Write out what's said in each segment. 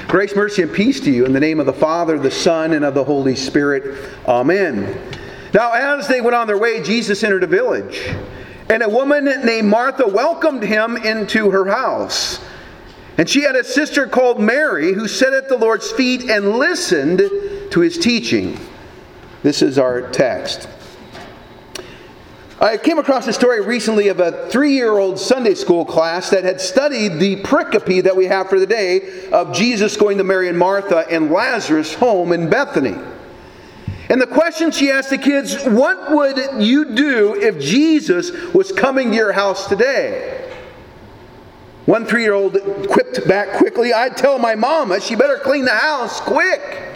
Grace, mercy, and peace to you in the name of the Father, the Son, and of the Holy Spirit. Amen. Now, as they went on their way, Jesus entered a village, and a woman named Martha welcomed him into her house. And she had a sister called Mary who sat at the Lord's feet and listened to his teaching. This is our text. I came across a story recently of a 3-year-old Sunday school class that had studied the pericope that we have for the day of Jesus going to Mary and Martha and Lazarus' home in Bethany. And the question she asked the kids, what would you do if Jesus was coming to your house today? One 3-year-old quipped back quickly, I'd tell my mama she better clean the house quick.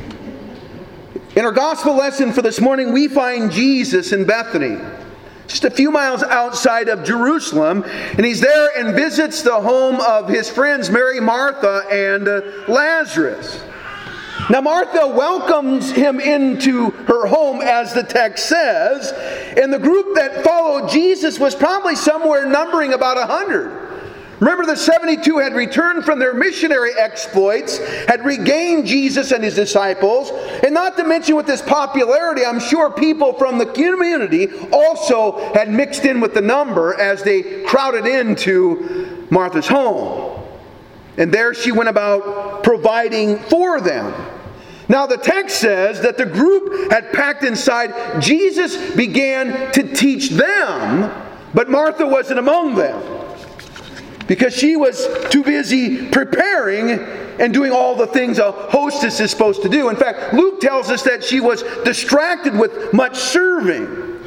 In our gospel lesson for this morning, we find Jesus in Bethany, just a few miles outside of Jerusalem, and he's there and visits the home of his friends Mary, Martha, and Lazarus. Now Martha welcomes him into her home, as the text says, and the group that followed Jesus was probably somewhere numbering about 100. Remember, the 72 had returned from their missionary exploits, had regained Jesus and his disciples, and not to mention with this popularity, I'm sure people from the community also had mixed in with the number as they crowded into Martha's home. And there she went about providing for them. Now the text says that the group had packed inside. Jesus began to teach them, but Martha wasn't among them, because she was too busy preparing and doing all the things a hostess is supposed to do. In fact, Luke tells us that she was distracted with much serving.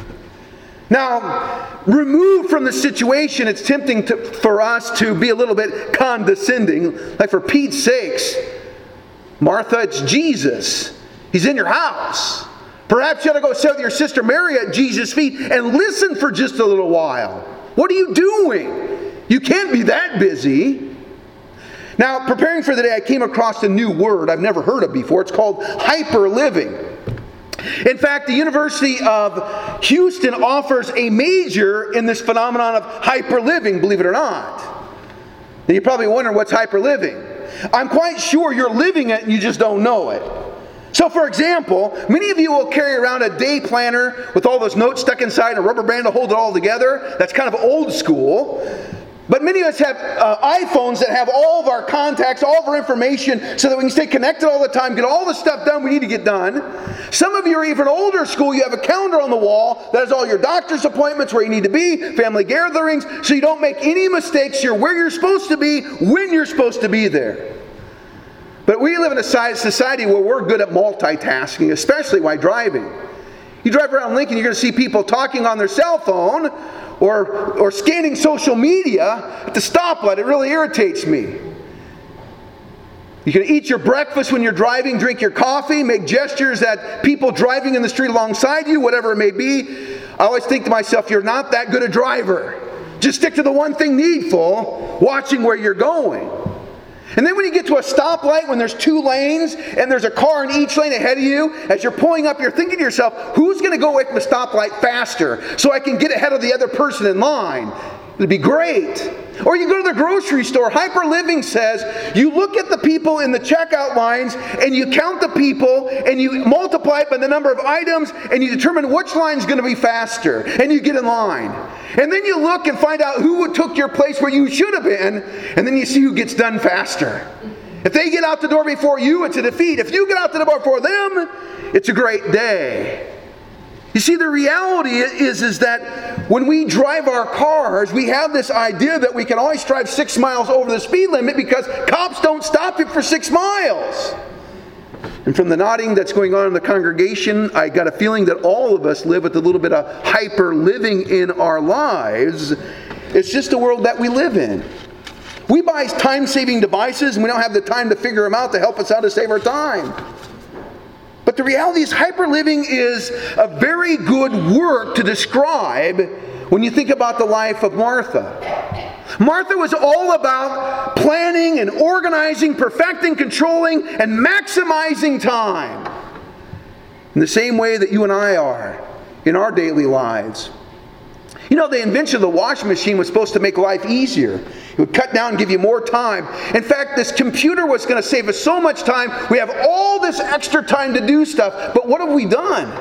Now, removed from the situation, it's tempting for us to be a little bit condescending. Like, for Pete's sakes, Martha, it's Jesus. He's in your house. Perhaps you ought to go sit with your sister Mary at Jesus' feet and listen for just a little while. What are you doing? You can't be that busy. Now, preparing for the day, I came across a new word I've never heard of before. It's called hyper-living. In fact, the University of Houston offers a major in this phenomenon of hyper-living, believe it or not. Now, you're probably wondering, what's hyper-living? I'm quite sure you're living it and you just don't know it. So, for example, many of you will carry around a day planner with all those notes stuck inside and a rubber band to hold it all together. That's kind of old school. But many of us have iPhones that have all of our contacts, all of our information, so that we can stay connected all the time, get all the stuff done we need to get done. Some of you are even older school. You have a calendar on the wall that has all your doctor's appointments, where you need to be, family gatherings, so you don't make any mistakes. You're where you're supposed to be, when you're supposed to be there. But we live in a society where we're good at multitasking, especially while driving. You drive around Lincoln, you're going to see people talking on their cell phone or scanning social media at the stoplight. It really irritates me. You can eat your breakfast when you're driving, drink your coffee, make gestures at people driving in the street alongside you, whatever it may be. I always think to myself, you're not that good a driver. Just stick to the one thing needful, watching where you're going. And then when you get to a stoplight, when there's 2 lanes and there's a car in each lane ahead of you, as you're pulling up, you're thinking to yourself, who's going to go away from the stoplight faster so I can get ahead of the other person in line? It'd be great. Or you go to the grocery store. Hyper-living says you look at the people in the checkout lines and you count the people and you multiply it by the number of items and you determine which line is going to be faster, and you get in line. And then you look and find out who took your place where you should have been, and then you see who gets done faster. If they get out the door before you, it's a defeat. If you get out the door before them, it's a great day. You see, the reality is that when we drive our cars, we have this idea that we can always drive 6 miles over the speed limit because cops don't stop you for 6 miles. And from the nodding that's going on in the congregation, I got a feeling that all of us live with a little bit of hyper-living in our lives. It's just the world that we live in. We buy time-saving devices and we don't have the time to figure them out to help us out to save our time. But the reality is, hyper-living is a very good word to describe when you think about the life of Martha. Martha was all about planning and organizing, perfecting, controlling, and maximizing time. In the same way that you and I are in our daily lives. You know, the invention of the washing machine was supposed to make life easier. It would cut down and give you more time. In fact, this computer was going to save us so much time. We have all this extra time to do stuff, but what have we done?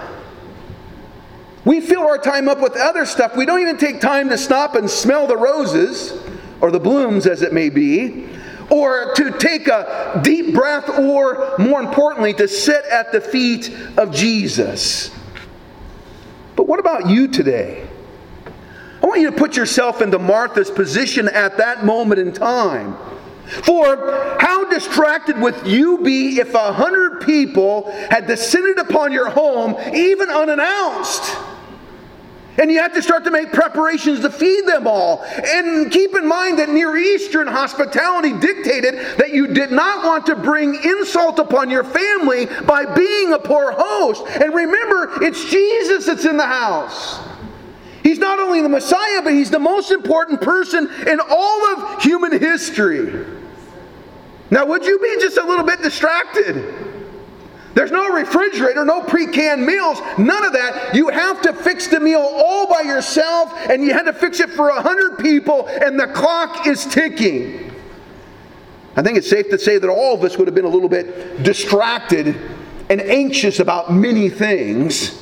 We fill our time up with other stuff. We don't even take time to stop and smell the roses, or the blooms as it may be, or to take a deep breath, or more importantly, to sit at the feet of Jesus. But what about you today? I want you to put yourself into Martha's position at that moment in time. For how distracted would you be if 100 people had descended upon your home, even unannounced? And you have to start to make preparations to feed them all. And keep in mind that Near Eastern hospitality dictated that you did not want to bring insult upon your family by being a poor host. And remember, it's Jesus that's in the house. He's not only the Messiah, but He's the most important person in all of human history. Now, would you be just a little bit distracted? There's no refrigerator, no pre-canned meals, none of that. You have to fix the meal all by yourself, and you had to fix it for 100 people, and the clock is ticking. I think it's safe to say that all of us would have been a little bit distracted and anxious about many things.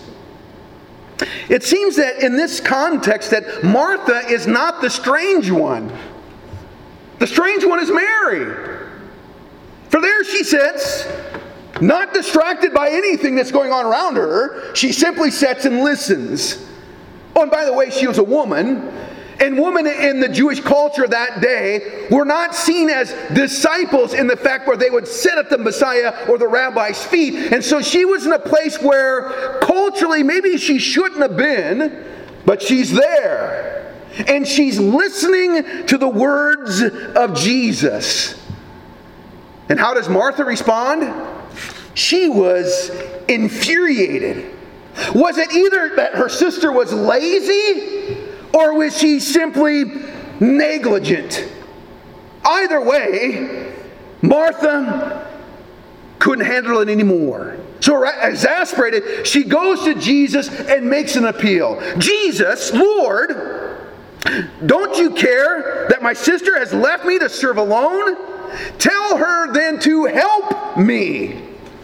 It seems that in this context that Martha is not the strange one. The strange one is Mary. For there she sits, not distracted by anything that's going on around her. She simply sits and listens. Oh, and by the way, she was a woman. And women in the Jewish culture that day were not seen as disciples in the fact where they would sit at the Messiah or the rabbi's feet. And so she was in a place where culturally maybe she shouldn't have been, but she's there. And she's listening to the words of Jesus. And how does Martha respond? She was infuriated. Was it either that her sister was lazy, or was she simply negligent? Either way, Martha couldn't handle it anymore. So exasperated, she goes to Jesus and makes an appeal. Jesus, Lord, don't you care that my sister has left me to serve alone? Tell her then to help me.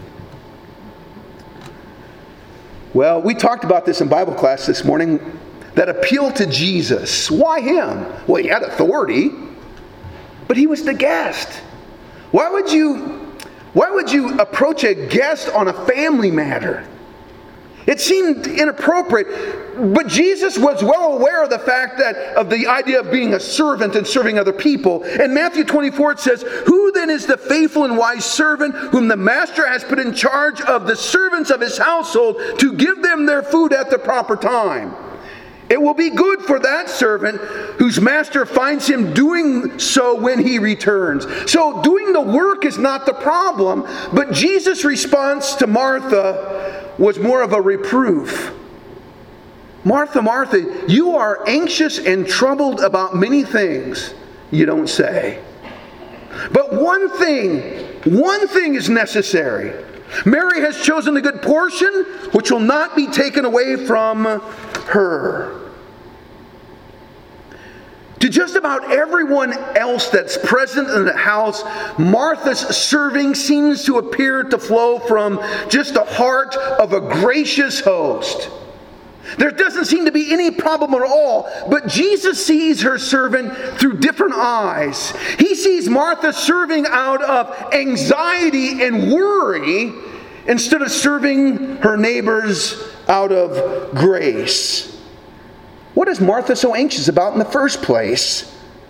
Well, we talked about this in Bible class this morning. That appeal to Jesus. Why Him? Well, He had authority, but He was the guest. Why would you approach a guest on a family matter? It seemed inappropriate, but Jesus was well aware of the fact of the idea of being a servant and serving other people. In Matthew 24 it says, "Who then is the faithful and wise servant whom the master has put in charge of the servants of his household to give them their food at the proper time? It will be good for that servant whose master finds him doing so when he returns." So doing the work is not the problem, but Jesus' response to Martha was more of a reproof. "Martha, Martha, you are anxious and troubled about many things, you don't say. But one thing is necessary. Mary has chosen a good portion, which will not be taken away from her." To just about everyone else that's present in the house, Martha's serving seems to appear to flow from just the heart of a gracious host. There doesn't seem to be any problem at all, but Jesus sees her servant through different eyes. He sees Martha serving out of anxiety and worry instead of serving her neighbors out of grace. What is Martha so anxious about in the first place?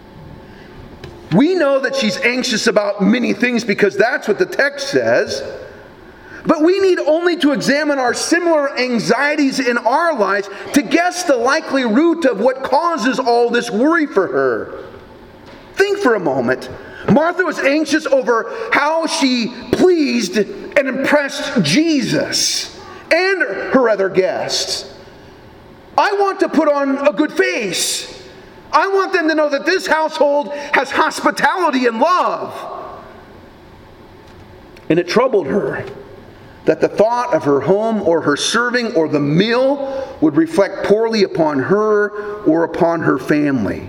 We know that she's anxious about many things because that's what the text says. But we need only to examine our similar anxieties in our lives to guess the likely root of what causes all this worry for her. Think for a moment. Martha was anxious over how she pleased and impressed Jesus and her other guests. I want to put on a good face. I want them to know that this household has hospitality and love. And it troubled her. that the thought of her home or her serving or the meal would reflect poorly upon her or upon her family.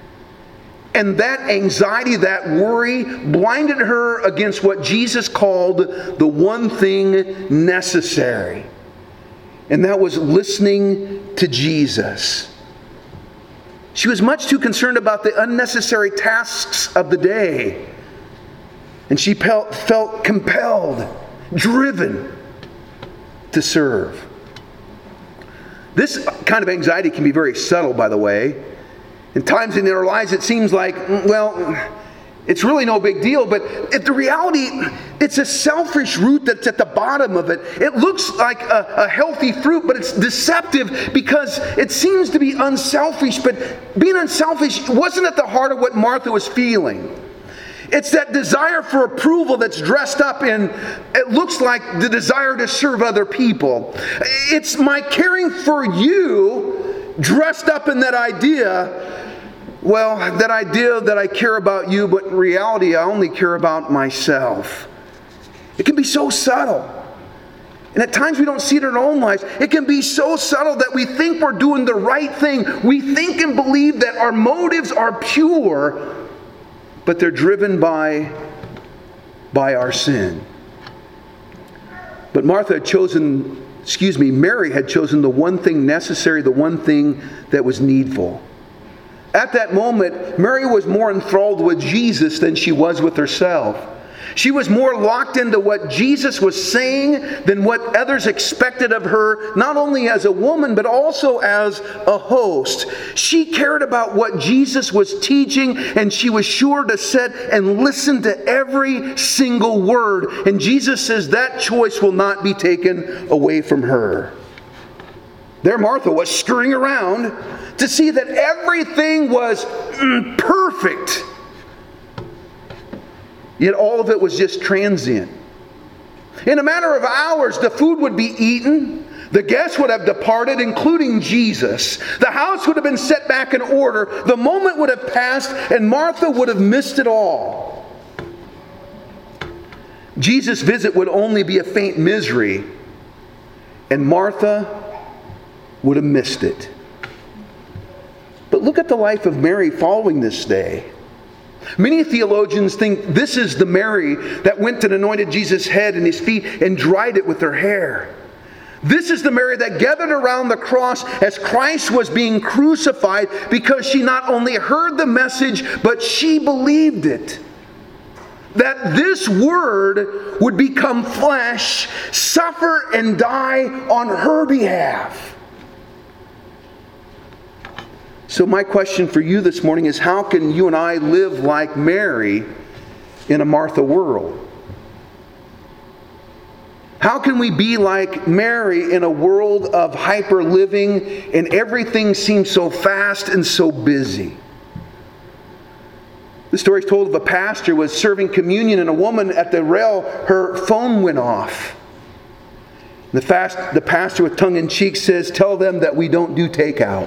And that anxiety, that worry, blinded her against what Jesus called the one thing necessary. And that was listening to Jesus. She was much too concerned about the unnecessary tasks of the day. And she felt compelled, driven to serve. This kind of anxiety can be very subtle, by the way. In times in our lives, it seems like, well, it's really no big deal. But if the reality, it's a selfish root that's at the bottom of it. It looks like a healthy fruit, but it's deceptive because it seems to be unselfish. But being unselfish wasn't at the heart of what Martha was feeling. It's that desire for approval that's dressed up in, it looks like the desire to serve other people. It's my caring for you dressed up in that idea, well, that idea that I care about you, but in reality I only care about myself. It can be so subtle. And at times we don't see it in our own lives. It can be so subtle that we think we're doing the right thing. We think and believe that our motives are pure, but they're driven by our sin. But Mary had chosen the one thing necessary, the one thing that was needful. At that moment, Mary was more enthralled with Jesus than she was with herself. She was more locked into what Jesus was saying than what others expected of her, not only as a woman, but also as a host. She cared about what Jesus was teaching, and she was sure to sit and listen to every single word. And Jesus says that choice will not be taken away from her. There Martha was scurrying around to see that everything was perfect. Yet all of it was just transient. In a matter of hours, the food would be eaten. The guests would have departed, including Jesus. The house would have been set back in order. The moment would have passed, and Martha would have missed it all. Jesus' visit would only be a faint misery, and Martha would have missed it. But look at the life of Mary following this day. Many theologians think this is the Mary that went and anointed Jesus' head and his feet and dried it with her hair. This is the Mary that gathered around the cross as Christ was being crucified because she not only heard the message, but she believed it. That this Word would become flesh, suffer and die on her behalf. So my question for you this morning is, how can you and I live like Mary in a Martha world? How can we be like Mary in a world of hyper living and everything seems so fast and so busy? The story is told of a pastor was serving communion, and a woman at the rail, her phone went off. The pastor with tongue in cheek says, "Tell them that we don't do takeout."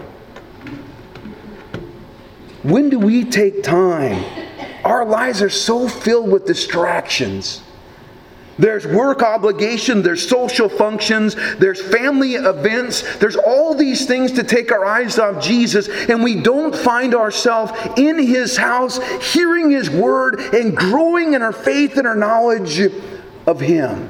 When do we take time? Our lives are so filled with distractions. There's work obligation, there's social functions, there's family events, there's all these things to take our eyes off Jesus, and we don't find ourselves in His house, hearing His Word, and growing in our faith and our knowledge of Him.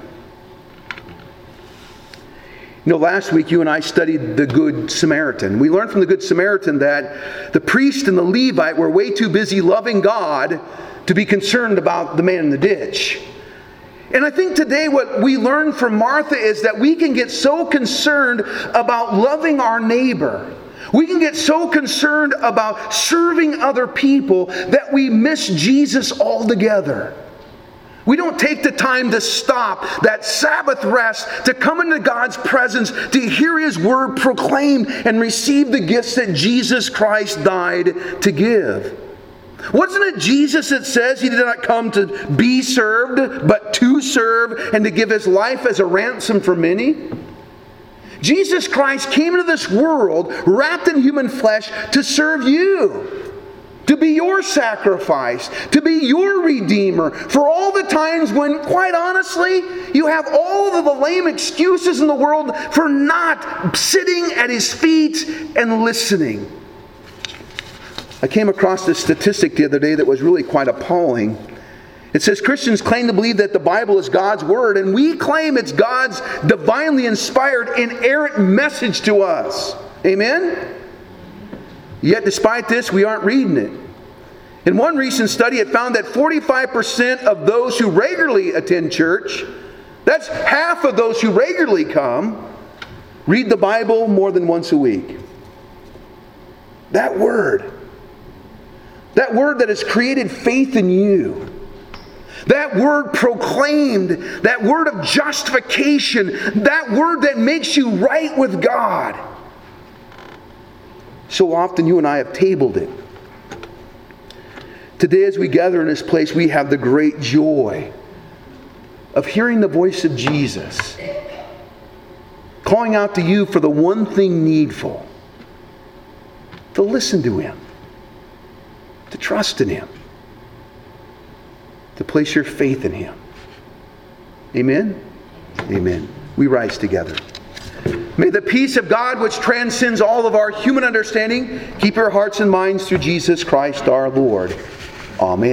You know, last week you and I studied the Good Samaritan. We learned from the Good Samaritan that the priest and the Levite were way too busy loving God to be concerned about the man in the ditch. And I think today what we learn from Martha is that we can get so concerned about loving our neighbor. We can get so concerned about serving other people that we miss Jesus altogether. We don't take the time to stop that Sabbath rest, to come into God's presence, to hear His Word proclaimed and receive the gifts that Jesus Christ died to give. Wasn't it Jesus that says He did not come to be served, but to serve and to give His life as a ransom for many? Jesus Christ came into this world wrapped in human flesh to serve you. to be your sacrifice, to be your Redeemer, for all the times when, quite honestly, you have all of the lame excuses in the world for not sitting at His feet and listening. I came across this statistic the other day that was really quite appalling. It says Christians claim to believe that the Bible is God's Word, and we claim it's God's divinely inspired, inerrant message to us. Amen? Yet despite this, we aren't reading it. In one recent study, it found that 45% of those who regularly attend church, that's half of those who regularly come, read the Bible more than once a week. That word that has created faith in you, that word proclaimed, that word of justification, that word that makes you right with God. So often you and I have tabled it. Today as we gather in this place, we have the great joy of hearing the voice of Jesus calling out to you for the one thing needful: to listen to Him, to trust in Him, to place your faith in Him. Amen? Amen. We rise together. May the peace of God, which transcends all of our human understanding, keep your hearts and minds through Jesus Christ our Lord. Amen.